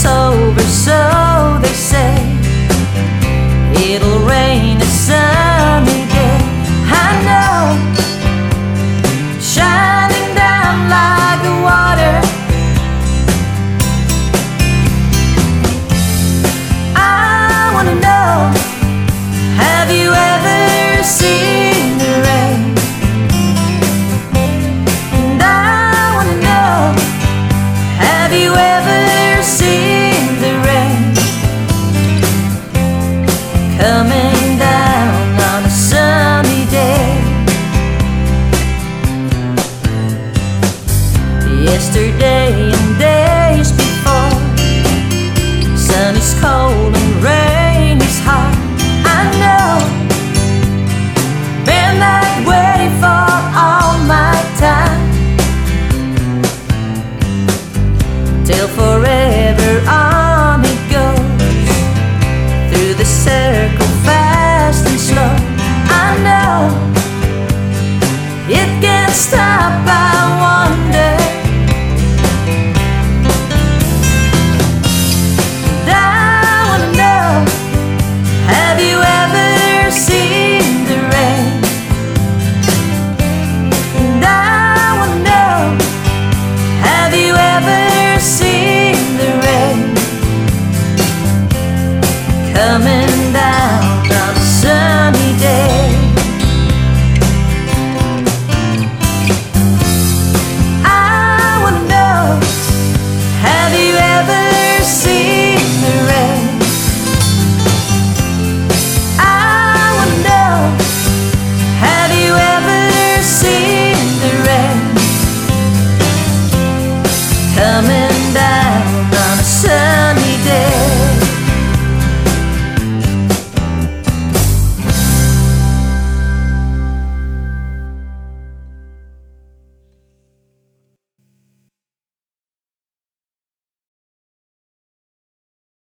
it's over, so they say. It'll rain a sunny day, I know, shining down like the water. I wanna know, have you ever seen the rain? And I wanna know, have you ever seen the rain coming down on a sunny day? Yesterday and days before, sun is cold and rain is hot, I know, been that way for all my time, till forever